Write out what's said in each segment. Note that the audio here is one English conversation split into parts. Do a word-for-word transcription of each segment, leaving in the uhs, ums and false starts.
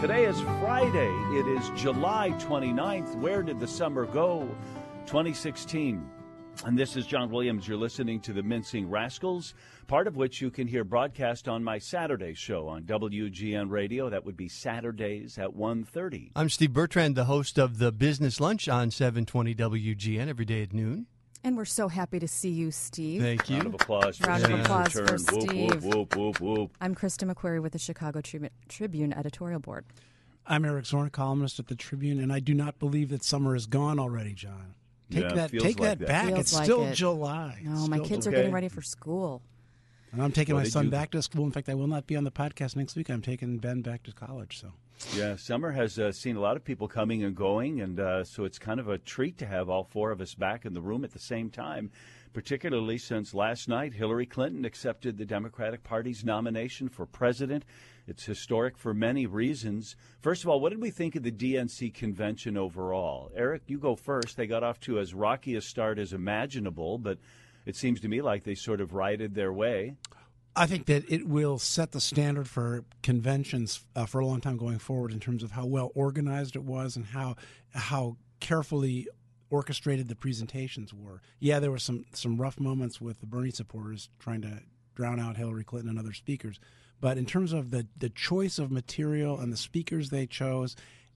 Today is Friday. It is July twenty-ninth. Where did the summer go? twenty sixteen. And this is John Williams. You're listening to the Mincing Rascals, part of which you can hear broadcast on my Saturday show on W G N Radio. That would be Saturdays at one thirty. I'm Steve Bertrand, the host of the Business Lunch on seven twenty W G N every day at noon. And we're so happy to see you, Steve. Thank you. Round of applause for Round of Steve's applause return. for Whoop, Steve. whoop, whoop, whoop, whoop. I'm Krista McQuarrie with the Chicago Tri- Tribune editorial board. I'm Eric Zorn, columnist at the Tribune, and I do not believe that summer is gone already, John. Take Yeah, that, feels take like that, that. back. Feels It's like still it. July. No, Still my kids July. are getting ready for school. And I'm taking Well, my did son you- back to school. In fact, I will not be on the podcast next week. I'm taking Ben back to college. So Yeah, summer has uh, seen a lot of people coming and going, and uh, so it's kind of a treat to have all four of us back in the room at the same time, particularly since last night Hillary Clinton accepted the Democratic Party's nomination for president. It's historic for many reasons. First of all, what did we think of the D N C convention overall? Eric, you go first. They got off to as rocky a start as imaginable, but it seems to me like they sort of righted their way. I think that it will set the standard for conventions uh, for a long time going forward in terms of how well organized it was and how how carefully orchestrated the presentations were. Yeah, there were some some rough moments with the Bernie supporters trying to drown out Hillary Clinton and other speakers. But in terms of the, the choice of material and the speakers they chose,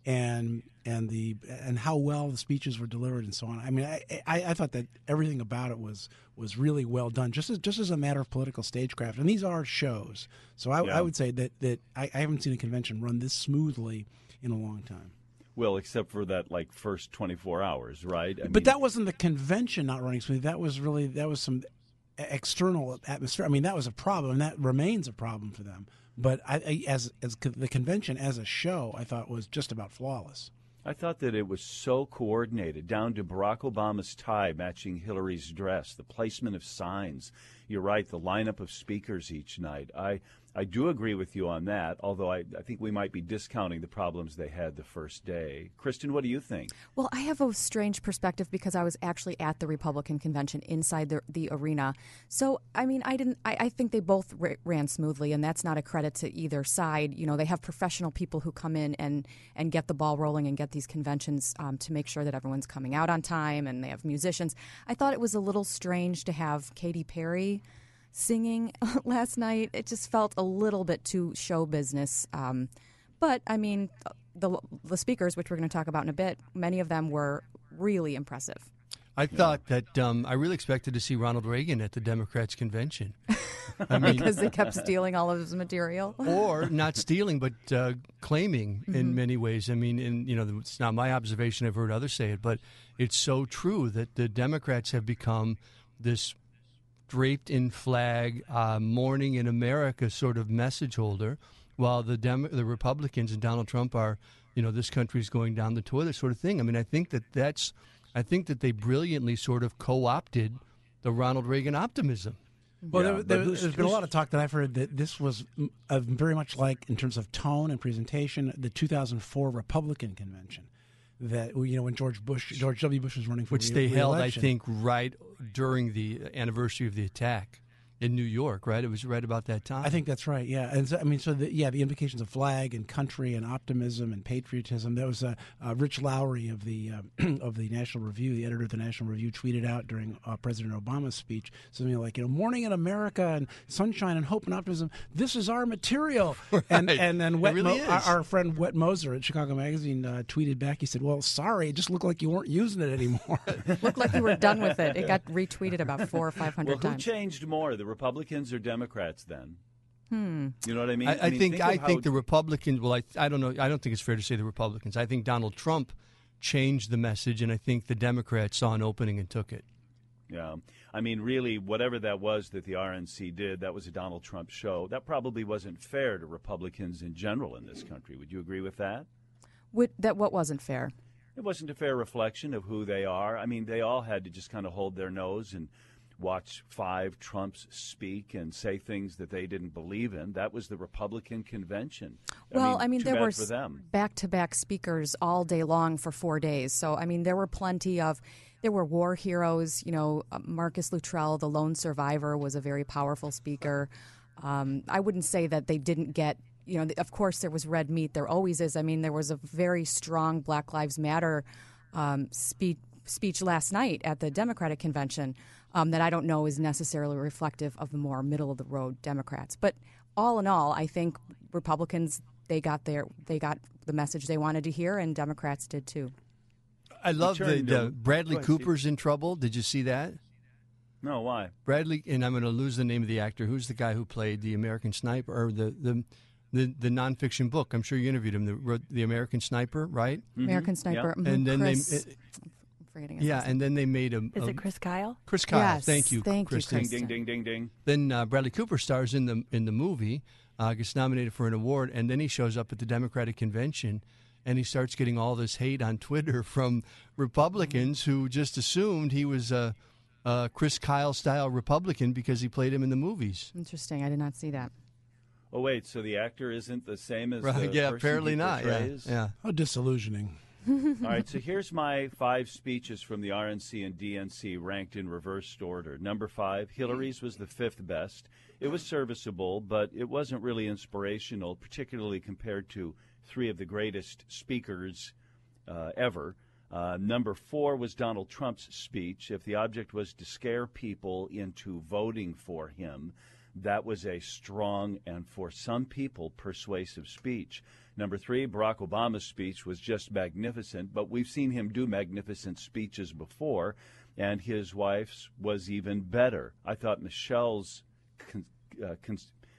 and and the and how well the speeches were delivered and so on, I mean, I, I, I thought that everything about it was was really well done, just as just as a matter of political stagecraft. And these are shows, so I, Yeah. I would say that that I, I haven't seen a convention run this smoothly in a long time. Well, except for that, like, first twenty-four hours, right? I But mean, that wasn't the convention not running smoothly. That was really that was some external atmosphere. I mean, that was a problem, and that remains a problem for them. But I, I, as as co- the convention as a show, I thought was just about flawless. I thought that it was so coordinated, down to Barack Obama's tie matching Hillary's dress, the placement of signs. You're right, the lineup of speakers each night. I I do agree with you on that, although I, I think we might be discounting the problems they had the first day. Kristen, what do you think? Well, I have a strange perspective because I was actually at the Republican convention inside the, the arena. So, I mean, I didn't. I, I think they both ra- ran smoothly, and that's not a credit to either side. You know, they have professional people who come in and, and get the ball rolling and get these conventions um, to make sure that everyone's coming out on time, and they have musicians. I thought it was a little strange to have Katy Perry singing last night. It just felt a little bit too show business. Um, but, I mean, the, the speakers, which we're going to talk about in a bit, many of them were really impressive. I thought that um, I really expected to see Ronald Reagan at the Democrats' convention. I mean, Because they kept stealing all of his material. or not stealing, but uh, claiming in many ways. I mean, in, you know, it's not my observation. I've heard others say it, but it's so true that the Democrats have become this draped in flag, uh, morning in America sort of message holder, while the Dem- the Republicans and Donald Trump are, you know, this country's going down the toilet sort of thing. I mean, I think that that's, I think that they brilliantly sort of co-opted the Ronald Reagan optimism. Well, Yeah, there, but there, who's- there's been a who's- lot of talk that I've heard that this was mm, uh, very much like, in terms of tone and presentation, the two thousand four Republican convention. That, you know, when George Bush, George W. Bush was running for Which re- they held, I re-election. think, right during the anniversary of the attack in New York, right? It was right about that time. I think that's right. Yeah, and so, I mean, so the, yeah, the implications of flag and country and optimism and patriotism. There was uh, uh, Rich Lowry of the uh, of the National Review, the editor of the National Review, tweeted out during uh, President Obama's speech something like, you know, morning in America and sunshine and hope and optimism. This is our material. And Right. and then It Wet really Mo- is. our, our friend Wet Moser at Chicago Magazine uh, tweeted back. He said, "Well, sorry, it just looked like you weren't using it anymore." Looked like you were done with it. It got retweeted about four or five hundred Well, who times. changed more, the Republicans or Democrats then? Hmm. You know what I mean? I, I mean, think, of I how- think the Republicans. Well, I I don't know. I don't think it's fair to say the Republicans. I think Donald Trump changed the message, and I think the Democrats saw an opening and took it. Yeah. I mean, really, whatever that was that the R N C did, that was a Donald Trump show. That probably wasn't fair to Republicans in general in this country. Would you agree with that? What, that what wasn't fair? It wasn't a fair reflection of who they are. I mean, they all had to just kind of hold their nose and watch five Trumps speak and say things that they didn't believe in. That was the Republican convention. Well, I mean, too there bad were for them. back-to-back speakers all day long for four days. So, I mean, there were plenty of, there were war heroes. You know, uh, Marcus Luttrell, the lone survivor, was a very powerful speaker. Um, I wouldn't say that they didn't get you know, of course there was red meat. There always is. I mean, there was a very strong Black Lives Matter um, speech speech last night at the Democratic convention um, that I don't know is necessarily reflective of the more middle of the road Democrats. But all in all, I think Republicans they got their they got the message they wanted to hear, and Democrats did too. I love the, the Bradley ahead, Cooper's Steve. in trouble. Did you see that? No, why? Bradley, and I'm going to lose the name of the actor. Who's the guy who played the American Sniper or the the the, the nonfiction book? I'm sure you interviewed him. The, the American Sniper, right? Mm-hmm. American Sniper. Yeah. Mhm, And then Chris, they, it, I'm forgetting his yeah, last name. and then they made a. Is a it Chris Kyle? Chris Kyle. Yes, Thank you, thank you, Kristen. Chris. Ding, ding, ding, ding, ding. Then uh, Bradley Cooper stars in the in the movie, uh, gets nominated for an award, and then he shows up at the Democratic convention, and he starts getting all this hate on Twitter from Republicans who just assumed he was a, a Chris Kyle style Republican because he played him in the movies. Interesting. I did not see that. Oh, wait, so the actor isn't the same as Right? the Yeah, person apparently he not. Yeah, portrays? yeah. How disillusioning. All right, so here's my five speeches from the R N C and D N C ranked in reversed order. Number five, Hillary's was the fifth best. It was serviceable, but it wasn't really inspirational, particularly compared to three of the greatest speakers uh, ever. Uh, number four was Donald Trump's speech. If the object was to scare people into voting for him, that was a strong and, for some people, persuasive speech. Number three, Barack Obama's speech was just magnificent, but we've seen him do magnificent speeches before, and his wife's was even better. I thought Michelle's con- uh, con-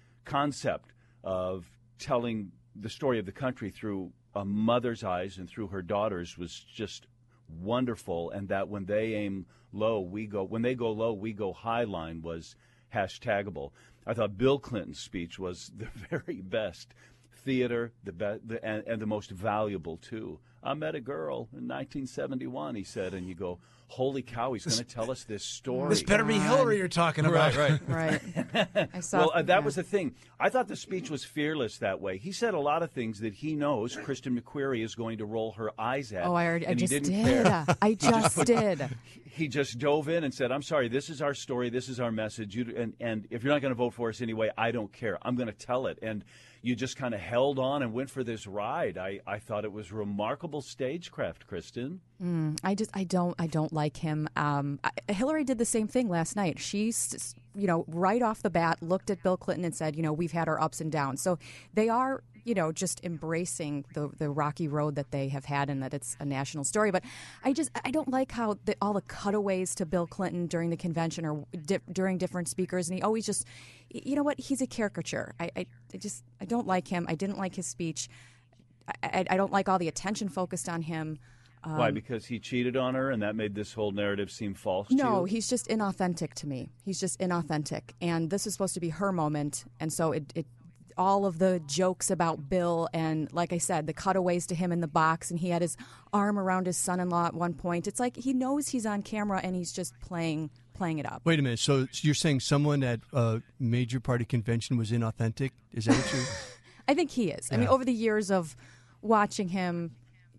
concept of telling the story of the country through a mother's eyes and through her daughter's was just wonderful, and that when they aim low, we go, when they go low, we go high line was hashtagable. I thought Bill Clinton's speech was the very best theater, the, be- the and, and the most valuable too. I met a girl in nineteen seventy-one, he said, and you go, holy cow, he's going to tell us this story. This better be Hillary you're talking about. Right, right. Right. I saw. Well, uh, that yeah. was the thing. I thought the speech was fearless that way. He said a lot of things that he knows Kristen McQuarrie is going to roll her eyes at. Oh, I already. I and he just didn't did. care. I just did. He just dove in and said, I'm sorry, this is our story, this is our message, you, and, and if you're not going to vote for us anyway, I don't care. I'm going to tell it. And you just kind of held on and went for this ride. I, I thought it was remarkable stagecraft, Kristen. Mm, I just I don't I don't like him. Um, I, Hillary did the same thing last night. She's you know right off the bat looked at Bill Clinton and said, you know, we've had our ups and downs. So they are you know just embracing the the rocky road that they have had and that it's a national story. But I just I don't like how the, all the cutaways to Bill Clinton during the convention or di- during different speakers, and he always just you know what he's a caricature. I, I, I just I don't like him. I didn't like his speech. I, I, I don't like all the attention focused on him. Um, Why? Because he cheated on her, and that made this whole narrative seem false to No, you? he's just inauthentic to me. He's just inauthentic, and this is supposed to be her moment, and so it, it all of the jokes about Bill and, like I said, the cutaways to him in the box, and he had his arm around his son-in-law at one point. It's like he knows he's on camera, and he's just playing playing it up. Wait a minute. So you're saying someone at a major party convention was inauthentic? Is that what you? I think he is. I mean, over the years of watching him,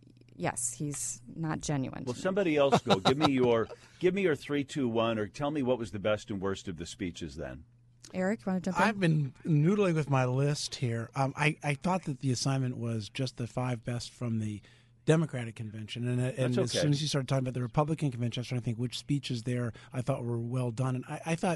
yes, he's not genuine. Well, somebody else go. Give me your give me your three, two, one, or tell me what was the best and worst of the speeches then. Eric, you want to jump in? I've been noodling with my list here. Um, I, I thought that the assignment was just the five best from the Democratic convention, and, and That's as okay. soon as you started talking about the Republican convention, I was trying to think which speeches there I thought were well done, and I, I thought,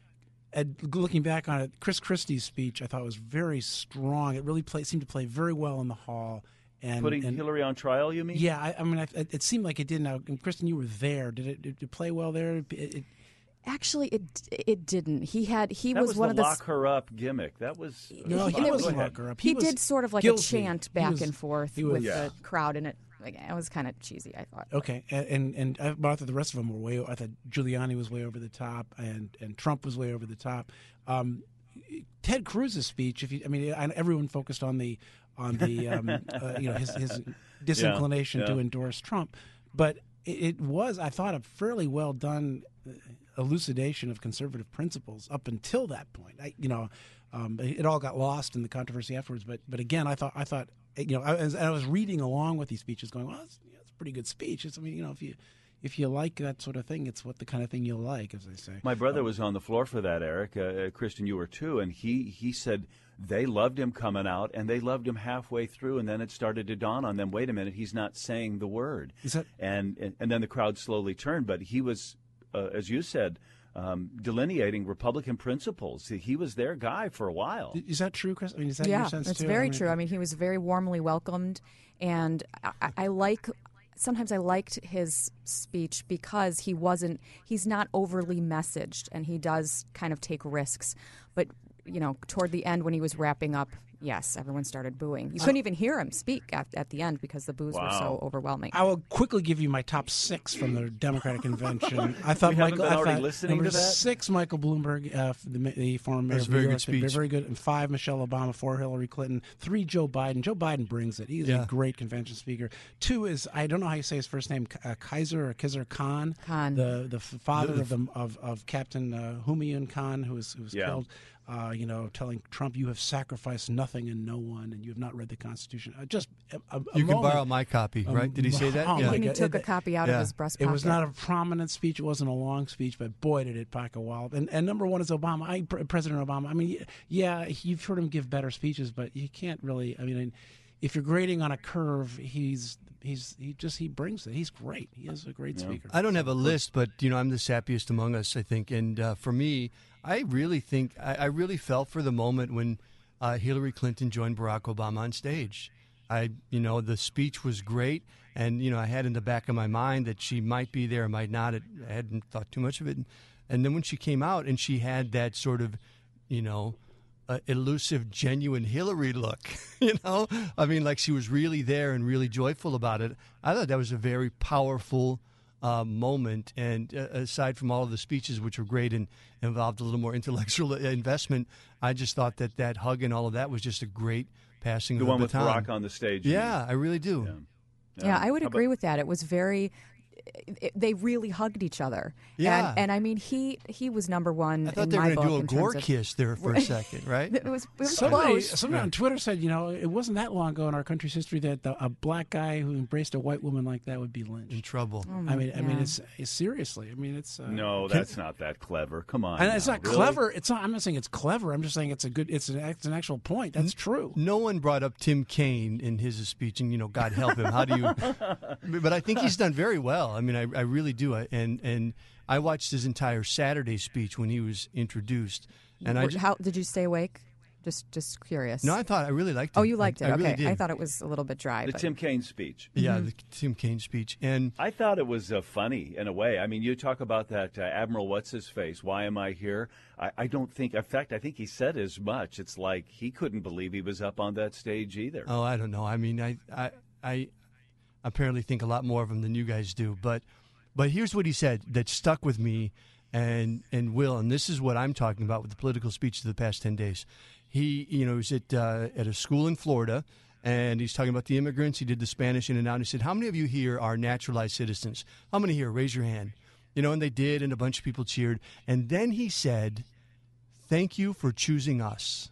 at, looking back on it, Chris Christie's speech I thought was very strong. It really play, seemed to play very well in the hall. And, Putting and, Hillary on trial, you mean? yeah, I, I mean, I, it seemed like it did. Now, and Kristen, you were there. Did it, did it play well there? It, it, Actually, it it didn't. He had he That was, was, one the of the lock her up gimmick. That was no, he- he it wasn't was- lock her up. He, was did sort of like guilty. a chant He back was- and forth he was- with Yeah. the crowd, and it like, it was kind of cheesy. I thought. Okay, and and, and I, but I thought the rest of them were way. I thought Giuliani was way over the top, and, and Trump was way over the top. Um, Ted Cruz's speech, if you, I mean, I, everyone focused on the on the um, uh, you know his his disinclination Yeah, to yeah. endorse Trump, but it, it was, I thought, a fairly well done elucidation of conservative principles up until that point. I, you know, um, it all got lost in the controversy afterwards. But but again, I thought I thought you know I was, I was reading along with these speeches, going, well, that's, that's a pretty good speech. It's, I mean, you know, if you if you like that sort of thing, it's what the kind of thing you'll like, as they say. My brother was on the floor for that, Eric. Uh, Kristen, you were too, and he he said they loved him coming out, and they loved him halfway through, and then it started to dawn on them, wait a minute, he's not saying the word. Is that... and, and, and then the crowd slowly turned, but he was, uh, as you said, um, delineating Republican principles. He was their guy for a while. Is that true, Chris? I mean, is that yeah, your sense that's too? very I mean, true. I mean, he was very warmly welcomed, and I, I like... Sometimes I liked his speech because he wasn't, he's not overly messaged, and he does kind of take risks. But, you know, toward the end when he was wrapping up, yes, everyone started booing. You couldn't even hear him speak at, at the end because the boos Wow. were so overwhelming. I will quickly give you my top six from the Democratic convention. I thought We haven't Michael. been I already thought listening number to that? six, Michael Bloomberg, uh, the, the former mayor That's of a very New good York, speech. very good. And five, Michelle Obama. Four, Hillary Clinton. Three, Joe Biden. Joe Biden brings it. He's Yeah. a great convention speaker. Two is I don't know how you say his first name, uh, Kaiser or Kaiser Khan, Khan. the the f- father The- of the of, of Captain uh, Humayun Khan, who was who was Yeah. killed. Uh, you know, telling Trump, "You have sacrificed nothing and no one, and you have not read the Constitution." Uh, just a, a, a You can moment. borrow my copy, Um, right? Did he say that? oh yeah. my and he God. took a It- copy out yeah. of his breast It pocket. was not a prominent speech. It wasn't a long speech, but boy, did it pack a wallop. And, and number one is Obama. I, President Obama. I mean, yeah, you've heard him give better speeches, but you can't really. I mean, if you're grading on a curve, he's he's he just he brings it. He's great. He is a great Yeah. speaker. I don't have a list, but you know I'm the sappiest among us, I think. And uh, for me, I really think I, I really felt for the moment when uh, Hillary Clinton joined Barack Obama on stage. I, you know, the speech was great, and you know I had in the back of my mind that she might be there, might not. It, I hadn't thought too much of it. And then when she came out and she had that sort of, you know, uh, elusive, genuine Hillary look, you know, I mean, like she was really there and really joyful about it. I thought that was a very powerful uh, moment. And uh, aside from all of the speeches, which were great and involved a little more intellectual investment, I just thought that that hug and all of that was just a great passing The of one the with baton. Barack on the stage. you Yeah, I really do. mean. Yeah. Yeah, I would How agree about- with that. It was very. It, they really hugged each other. Yeah. and, and I mean he he was number one. I thought in they were my going to do book a in terms gore of- kiss there for a second, right? It was, it was Somebody, close. somebody on Twitter said, you know, it wasn't that long ago in our country's history that the, a black guy who embraced a white woman like that would be In lynched. trouble. Oh, I mean, I mean, yeah. it's, it's seriously. I mean, it's uh, No, that's not that clever. Come on. and it's now. not Really? clever. It's not. I'm not saying it's clever. I'm just saying it's a good. It's an, it's an actual point. That's true. No one brought up Tim Kaine in his speech, and you know, God help him. How do you? But I think he's done very well. I mean, I, I really do. I, and and I watched his entire Saturday speech when he was introduced, and I Were- just, How did you stay awake? Just just curious. no, I thought I really liked it. Oh, you liked I, it. I Okay, really did. I thought it was a little bit dry. The but Tim Kaine speech. yeah, the Tim Kaine speech, and I thought it was uh, funny in a way. I mean, you talk about that uh, Admiral What's-His-Face, why am I here? I, I don't think, in fact, I think he said as much. It's like he couldn't believe he was up on that stage either. oh, I don't know. I mean, I I I apparently think a lot more of him than you guys do, but but here's what he said that stuck with me. And and Will, and this is what I'm talking about with the political speech of the past ten days. He, you know, was at uh, at a school in Florida, and he's talking about the immigrants. He did the Spanish in and out. And he said, "How many of you here are naturalized citizens? How many here? Raise your hand." You know, and they did, and a bunch of people cheered. And then he said, "Thank you for choosing us."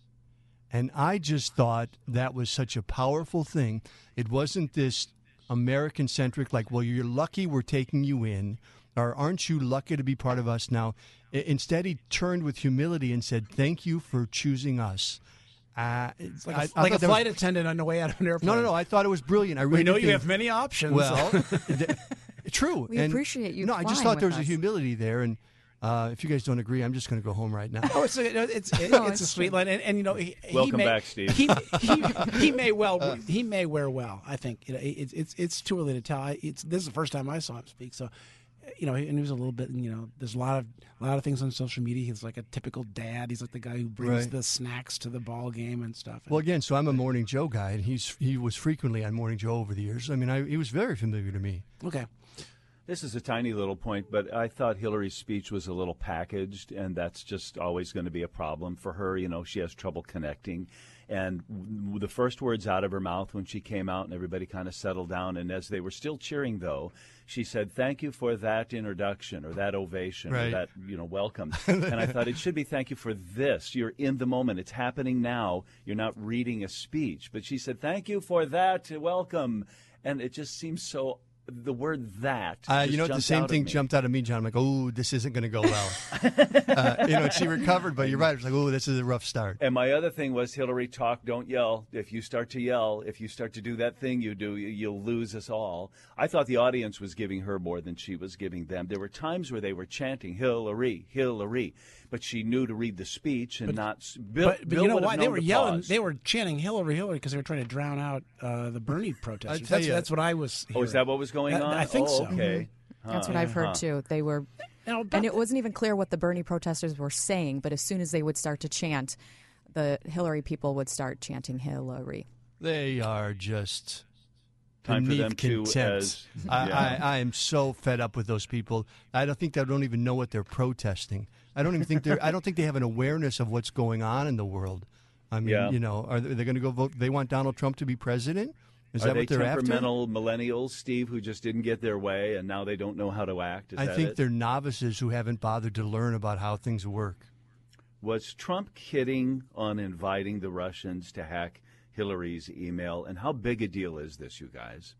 And I just thought that was such a powerful thing. It wasn't this American-centric, like, well, you're lucky we're taking you in, or aren't you lucky to be part of us now? I- Instead, he turned with humility and said, "Thank you for choosing us." Uh, It's like a, I- I like a thought that was- flight attendant on the way out of an airplane. No, no, no. I thought it was brilliant. I really We know did you think- have many options. Well, th- true. We And- appreciate you No, I just flying thought there with was a us. humility there, and uh, if you guys don't agree, I'm just going to go home right now. Oh, it's a, it's it, No, it's a it's sweet line, and, and you know, he, he Welcome may, back, Steve. He, he, he may well he may wear well. I think you know, it's it's it's too early to tell. I, it's this is the first time I saw him speak, so you know, and he was a little bit. You know, there's a lot of a lot of things on social media. He's like a typical dad. He's like the guy who brings Right. the snacks to the ball game and stuff. Well, again, so I'm a Morning Joe guy, and he's he was frequently on Morning Joe over the years. I mean, I, he was very familiar to me. Okay. This is a tiny little point, but I thought Hillary's speech was a little packaged, and that's just always going to be a problem for her. You know, she has trouble connecting. And w- the first words out of her mouth when she came out and everybody kind of settled down, and as they were still cheering, though, she said, "Thank you for that introduction or that ovation or Right. that, you know, welcome." And I thought it should be thank you for this. You're in the moment. It's happening now. You're not reading a speech. But she said, "Thank you for that welcome." And it just seems so the word that. Uh, just you know, the jumped same out thing at me. jumped out of me, John. I'm like, oh, this isn't going to go well. uh, you know, she recovered, but you're right. It's like, oh, this is a rough start. And my other thing was, Hillary, talk, don't yell. If you start to yell, if you start to do that thing you do, you- you'll lose us all. I thought the audience was giving her more than she was giving them. There were times where they were chanting, Hillary, Hillary, but she knew to read the speech and not. s- Bill, But, but Bill you know would have why they known were to yelling? pause. They were chanting Hillary, Hillary because they were trying to drown out uh, the Bernie protesters. tell That's, you- that's what I was. Oh, is that what was going That- on? I think oh, so. Okay. That's Huh. what I've heard Huh. too. They were, Now, about and it wasn't even clear what the Bernie protesters were saying. But as soon as they would start to chant, the Hillary people would start chanting Hillary. They are just Time for beneath them to, contempt. as- I, yeah. I, I am so fed up with those people. I don't think they don't even know what they're protesting. I don't even think they're. I don't think they have an awareness of what's going on in the world. I mean, Yeah. you know, are they, they're going to go vote? They want Donald Trump to be president. Is Are that they what they're after? temperamental millennials, Steve, who just didn't get their way and now they don't know how to act? Is I that think it? they're novices who haven't bothered to learn about how things work. Was Trump kidding on inviting the Russians to hack Hillary's email? And how big a deal is this, you guys?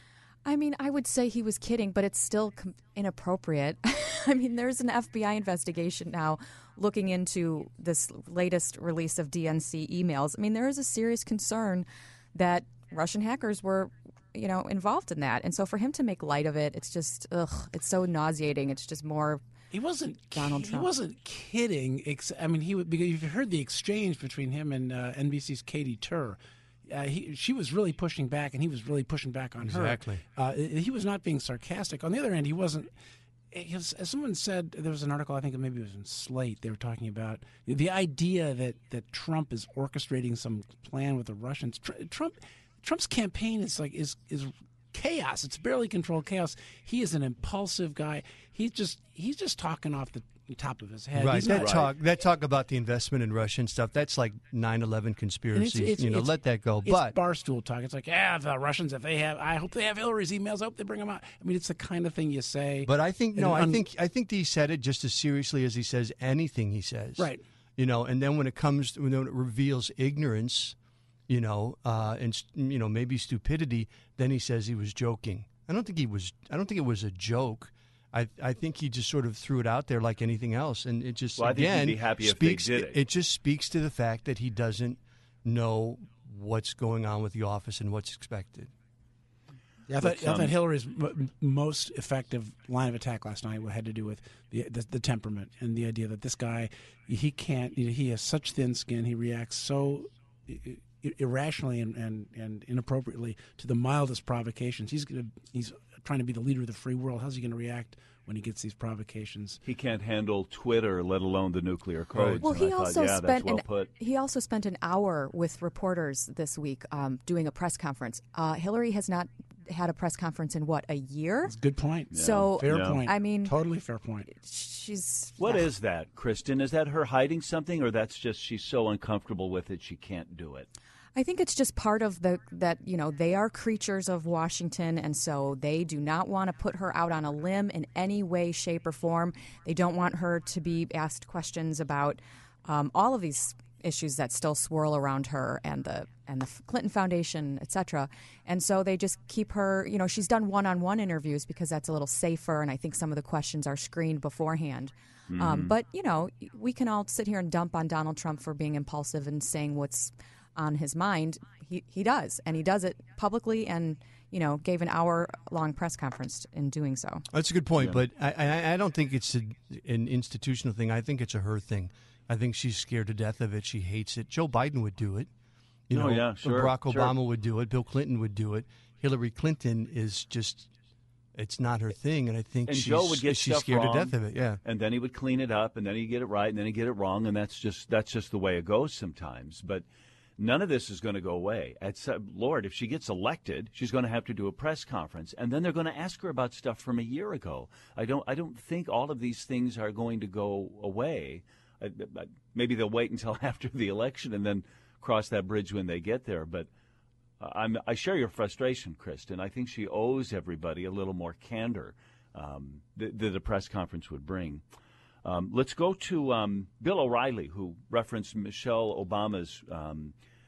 I mean, I would say he was kidding, but it's still com- inappropriate. I mean, there's an F B I investigation now looking into this latest release of D N C emails. I mean, there is a serious concern that Russian hackers were, you know, involved in that. And so for him to make light of it, it's just, ugh, it's so nauseating. It's just more. He wasn't. Donald He Trump. wasn't kidding. Ex- I mean, he would, because you've heard the exchange between him and uh, N B C's Katie Tur. Uh, he, she was really pushing back, and he was really pushing back on Exactly. her. Uh, he was not being sarcastic. On the other hand, he wasn't. He was, as someone said, there was an article, I think maybe it was in Slate. They were talking about the idea that, that Trump is orchestrating some plan with the Russians. Tr- Trump, Trump's campaign is like is is chaos. It's barely controlled chaos. He is an impulsive guy. He's just he's just talking off the top of his head. Right. He's That not- talk. That talk about the investment in Russia and stuff. That's like nine eleven and conspiracy. it's- it's- you know, it's- let that go. It's But barstool talk. It's like, yeah, the Russians, if they have, I hope they have Hillary's emails. I hope they bring them out. I mean, it's the kind of thing you say. But I think no, And I un- think I think he said it just as seriously as he says anything he says. Right. You know, and then when it comes to, when it reveals ignorance, you know, uh, and you know maybe stupidity, then he says he was joking. I don't think he was. I don't think it was a joke. I I think he just sort of threw it out there like anything else, and it just Well, I think he'd again be happy if they speaks. did it. just speaks to the fact that he doesn't know what's going on with the office and what's expected. Yeah, I thought, I um, thought Hillary's m- most effective line of attack last night had to do with the, the the temperament and the idea that this guy, he can't, you know, he has such thin skin, he reacts so i- i- irrationally and, and, and inappropriately to the mildest provocations. He's gonna, he's trying to be the leader of the free world. How's he going to react when he gets these provocations? He can't handle Twitter, let alone the nuclear codes. Well, And he I thought, also yeah, that's spent well an, put. he also spent an hour with reporters this week um, doing a press conference. Uh, Hillary has not had a press conference in what, a year? That's a good point. So Fair Yeah. point. I mean, totally fair point. she's What is that, Kristen? Is that her hiding something, or that's just she's so uncomfortable with it she can't do it? I think it's just part of the that you know they are creatures of Washington, and so they do not want to put her out on a limb in any way, shape, or form. They don't want her to be asked questions about um, all of these issues that still swirl around her and the and the Clinton Foundation, et cetera. And so they just keep her. You know, she's done one-on-one interviews because that's a little safer, and I think some of the questions are screened beforehand. Mm-hmm. Um, but you know, we can all sit here and dump on Donald Trump for being impulsive and saying what's on his mind. He he does, and he does it publicly, and you know, gave an hour-long press conference in doing so. That's a good point, but I, I, I don't think it's a, an institutional thing. I think it's a her thing. I think she's scared to death of it. She hates it. Joe Biden would do it. You Oh, know, yeah, sure, Barack sure. Obama would do it. Bill Clinton would do it. Hillary Clinton is just, it's not her thing, and I think And she's, Joe would get she's stuff scared wrong, to death of it. Yeah. and then he would clean it up, and then he'd get it right, and then he'd get it wrong, and that's just that's just the way it goes sometimes. But none of this is going to go away. At some, Lord, if she gets elected, she's going to have to do a press conference, and then they're going to ask her about stuff from a year ago. I don't I don't think all of these things are going to go away. I, I, maybe they'll wait until after the election and then cross that bridge when they get there. But uh, I'm, I share your frustration, Kristen. I think she owes everybody a little more candor um, that, that a press conference would bring. Um, let's go to um, Bill O'Reilly, who referenced Michelle Obama's um,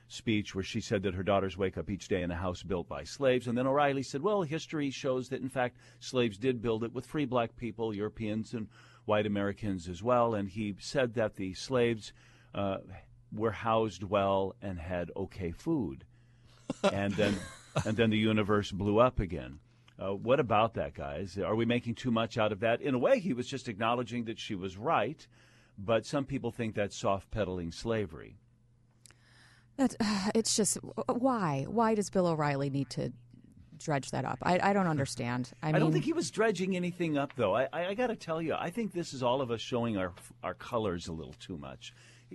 speech where she said that her daughters wake up each day in a house built by slaves. And then O'Reilly said, well, history shows that, in fact, slaves did build it with free black people, Europeans and white Americans as well. And he said that the slaves uh, were housed well and had okay food. And then and then the universe blew up again. Uh, what about that, guys? Are we making too much out of that? In a way, he was just acknowledging that she was right, but some people think that's soft-pedaling slavery. That, uh, it's just, why? Why does Bill O'Reilly need to dredge that up? I, I don't understand. I, I mean, don't think he was dredging anything up, though. I, I, I got to tell you, I think this is all of us showing our our colors a little too much.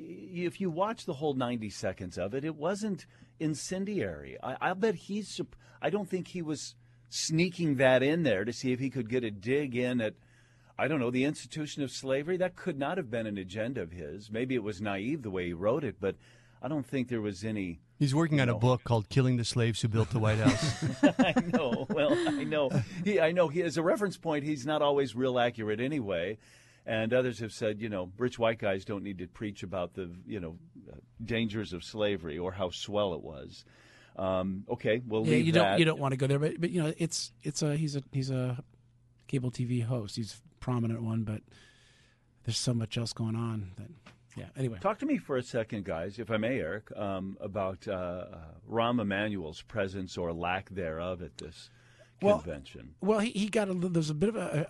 If you watch the whole ninety seconds of it, it wasn't incendiary. I, I bet he's, I don't think he was sneaking that in there to see if he could get a dig in at, I don't know, the institution of slavery. That could not have been an agenda of his. Maybe it was naive the way he wrote it, but I don't think there was any. He's working on know. a book called "Killing the Slaves Who Built the White House." I know. Well, I know. He, I know. He, as a reference point, he's not always real accurate anyway. And others have said, you know, rich white guys don't need to preach about the, you know, dangers of slavery or how swell it was. Um, okay, we'll yeah, leave you that. don't you don't want to go there, but but you know, it's it's a he's a he's a cable T V host. He's a prominent one, but there's so much else going on that. Yeah. Anyway, Talk to me for a second, guys, if I may, Eric, um, about uh, uh, Rahm Emanuel's presence or lack thereof at this well, convention. Well, he, he got a there's a bit of a,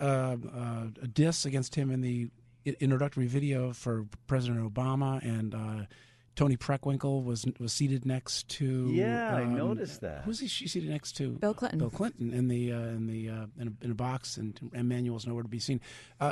a, a diss against him in the introductory video for President Obama, and uh, Tony Preckwinkle was was seated next to. Yeah, um, I noticed that. Who's he? She seated next to Bill Clinton. Bill Clinton in the uh, in the uh, in, a, in a box, and Emanuel's nowhere to be seen. Uh,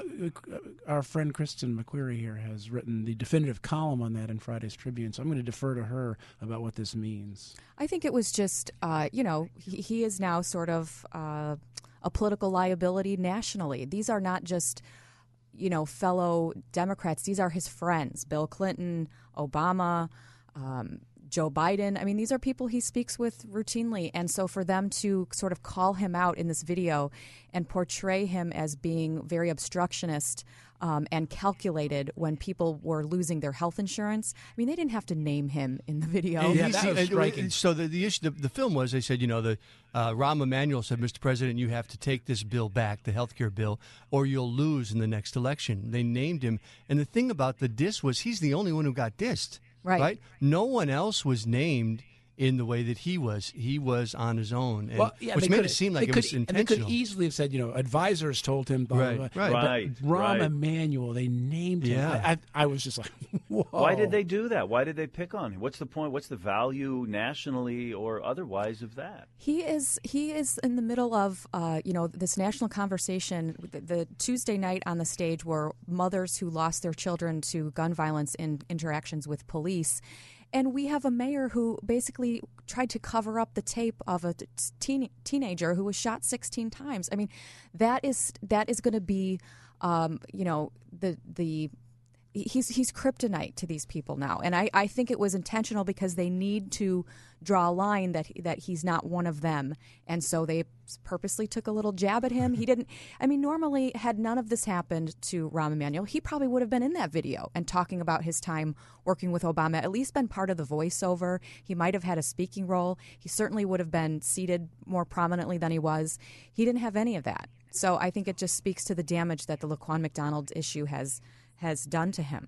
our friend Kristen McQuarrie here has written the definitive column on that in Friday's Tribune, so I'm going to defer to her about what this means. I think it was just, uh, you know, he, he is now sort of uh, a political liability nationally. These are not just, you know, fellow Democrats. These are his friends, Bill Clinton, Obama, um, Joe Biden. I mean, these are people he speaks with routinely. And so for them to sort of call him out in this video and portray him as being very obstructionist um, and calculated when people were losing their health insurance, I mean, they didn't have to name him in the video. Yeah, He's- that was and- striking. So the the issue, the, the film was, they said, you know, the uh, Rahm Emanuel said, Mister President, you have to take this bill back, the health care bill, or you'll lose in the next election. They named him, and the thing about the diss was he's the only one who got dissed. Right. Right. No one else was named in the way that he was. He was on his own, and, Well, yeah, which they made could- it seem like they it could, was and intentional. They could easily have said, you know, advisors told him, blah, Right, blah, blah. right. But Right, Rahm right. Emanuel, they named him. Yeah. I, I, I was just like, whoa. Why did they do that? Why did they pick on him? What's the point? What's the value nationally or otherwise of that? He is he is in the middle of uh, you know, this national conversation. The, the Tuesday night on the stage were mothers who lost their children to gun violence in interactions with police. And we have a mayor who basically tried to cover up the tape of a teen, teenager who was shot sixteen times. I mean, that is that is going to be, um, you know, the the he's he's kryptonite to these people now. And I, I think it was intentional because they need to draw a line that that he's not one of them. And so they purposely took a little jab at him. He didn't. I mean, normally, had none of this happened to Rahm Emanuel, he probably would have been in that video and talking about his time working with Obama, at least been part of the voiceover. He might have had a speaking role. He certainly would have been seated more prominently than he was. He didn't have any of that. So I think it just speaks to the damage that the Laquan McDonald issue has has done to him.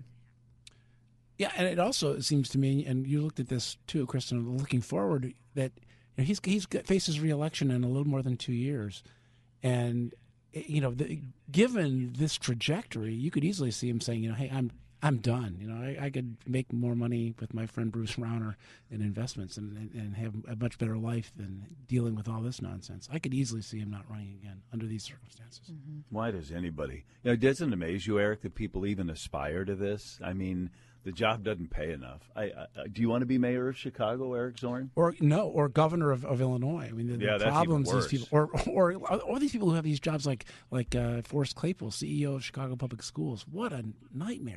Yeah, and it also seems to me, and you looked at this too, Kristen, looking forward, that you know, he's he's got, faces re-election in a little more than two years, and you know, the, given this trajectory, you could easily see him saying, you know, hey, I'm I'm done. You know, I, I could make more money with my friend Bruce Rauner in investments and, and, and have a much better life than dealing with all this nonsense. I could easily see him not running again under these circumstances. Mm-hmm. Why does anybody? You know, doesn't it amaze you, Eric, that people even aspire to this? I mean, the job doesn't pay enough. I, I do you want to be mayor of Chicago, Eric Zorn? Or no, or governor of, of Illinois. I mean, the, Yeah, the that's problems even these people, or or or these people who have these jobs, like like uh, Forrest Claypool, C E O of Chicago Public Schools. What a nightmare!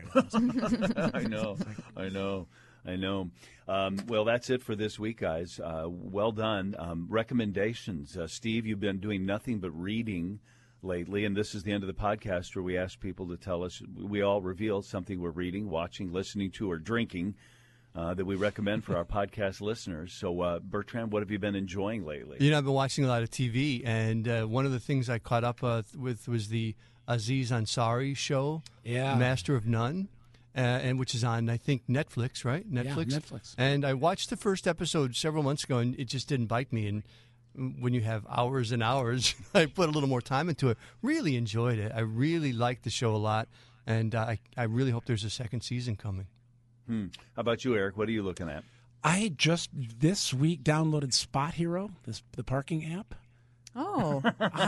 I know, I know, I know. Um, well, that's it for this week, guys. Uh, well done. Um, recommendations, uh, Steve. You've been doing nothing but reading lately, and this is the end of the podcast where we ask people to tell us. We all reveal something we're reading, watching, listening to, or drinking. uh, that we recommend for our podcast listeners. So, uh, Bertrand, what have you been enjoying lately? You know, I've been watching a lot of T V, and uh, one of the things I caught up uh, with was the Aziz Ansari show, Yeah. Master of None, uh, and which is on, I think, Netflix, right? Netflix. Yeah, Netflix. And I watched the first episode several months ago, and it just didn't bite me. And when you have hours and hours, I put a little more time into it. Really enjoyed it. I really liked the show a lot, and uh, I, I really hope there's a second season coming. Hmm. How about you, Eric? What are you looking at? I just this week downloaded Spot Hero, this the parking app. Oh,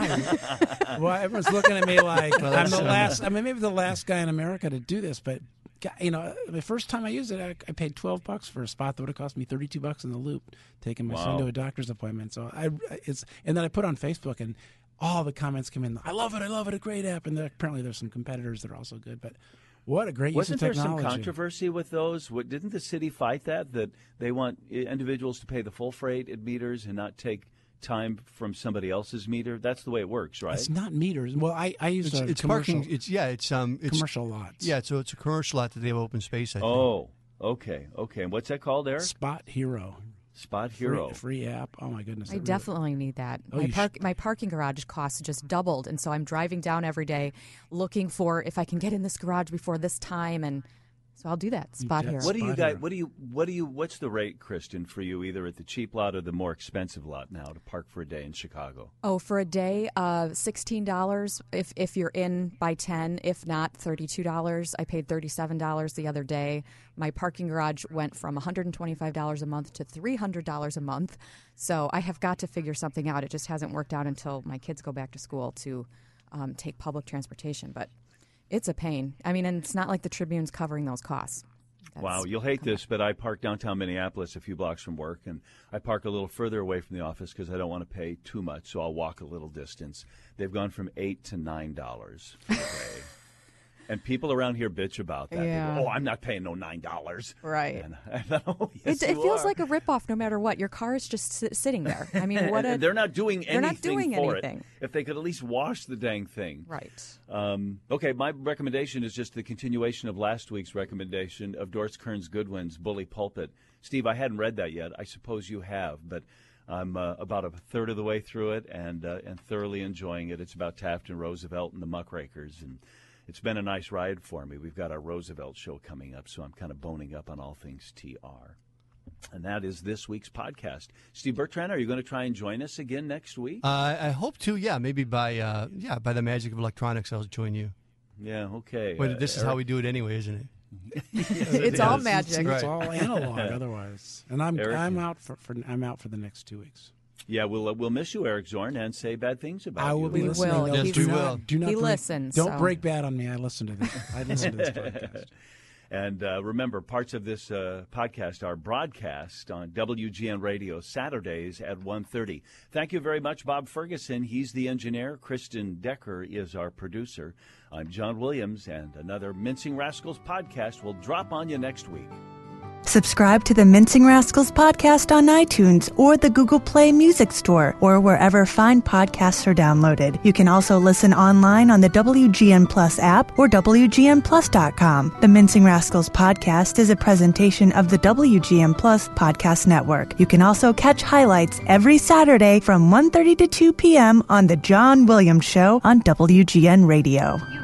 I, well, everyone's looking at me like Well, I'm the that's- last. I mean, maybe the last guy in America to do this, but you know, the first time I used it, I, I paid twelve bucks for a spot that would have cost me thirty-two bucks in the Loop, taking my son Wow. to a doctor's appointment. So I, it's and then I put it on Facebook, and all the comments come in. I love it. I love it. A great app. And there, apparently, there's some competitors that are also good, but. What a great Wasn't use there of some technology. controversy with those? What, didn't the city fight that, that they want individuals to pay the full freight at meters and not take time from somebody else's meter? That's the way it works, right? It's not meters. Well, I, I used It's, a it's commercial, parking. It's yeah. It's um. It's commercial lots. yeah. So it's a commercial lot that they have open space. I think. Oh, okay, okay. And what's that called, Eric? Spot Hero. Spot Hero. Free, free app. Oh, my goodness. I really- definitely need that. Oh, my you park, my parking garage costs just doubled, and so I'm driving down every day, looking for if I can get in this garage before this time, and so I'll do that. Spot Yeah. here. What do you Spot got? Hero. What do you? What do you? What's the rate, Kristen, for you, either at the cheap lot or the more expensive lot now to park for a day in Chicago? Oh, for a day, uh, sixteen dollars if if you're in by ten. If not, thirty-two dollars. I paid thirty-seven dollars the other day. My parking garage went from one hundred twenty-five dollars a month to three hundred dollars a month. So I have got to figure something out. It just hasn't worked out until my kids go back to school to um, take public transportation. But it's a pain. I mean, and it's not like the Tribune's covering those costs. That's- Wow, you'll hate this, but I park downtown Minneapolis a few blocks from work, and I park a little further away from the office because I don't want to pay too much, so I'll walk a little distance. They've gone from eight to nine dollars for the day, and people around here bitch about that. They go, Yeah. oh, I'm not paying no nine dollars. Right. And I thought, oh, yes, It, it you feels are. like a ripoff no matter what. Your car is just sit, sitting there. I mean, what a... they're not doing they're not anything doing for anything. it. If they could at least wash the dang thing. Right. Um, okay, my recommendation is just the continuation of last week's recommendation of Doris Kearns Goodwin's Bully Pulpit. Steve, I hadn't read that yet. I suppose you have, but I'm uh, about a third of the way through it and uh, and thoroughly enjoying it. It's about Taft and Roosevelt and the muckrakers, and it's been a nice ride for me. We've got our Roosevelt show coming up, so I'm kind of boning up on all things T R. And that is this week's podcast. Steve Bertrand, are you going to try and join us again next week? Uh, I hope to. Yeah, maybe by uh, yeah by the magic of electronics, I'll join you. Yeah, okay. But Uh, this is Eric? how we do it anyway, isn't it? It's all is. magic. It's Right. all analog otherwise. And I'm Eric? I'm out for, for I'm out for the next two weeks. Yeah, we'll uh, we'll miss you, Eric Zorn, and say bad things about I you. will be We listening. will. though. Yes, do we not, will. Do not He break, listens, Don't so- break bad on me. I listen to this. I listen to this podcast. And uh, remember, parts of this uh, podcast are broadcast on W G N Radio Saturdays at one thirty. Thank you very much, Bob Ferguson. He's the engineer. Kristen Decker is our producer. I'm John Williams, and another Mincing Rascals podcast will drop on you next week. Subscribe to the Mincing Rascals podcast on iTunes or the Google Play Music Store or wherever fine podcasts are downloaded. You can also listen online on the W G N Plus app or W G N plus dot com. The Mincing Rascals podcast is a presentation of the W G N Plus Podcast Network. You can also catch highlights every Saturday from one thirty to two p.m. on The John Williams Show on W G N Radio.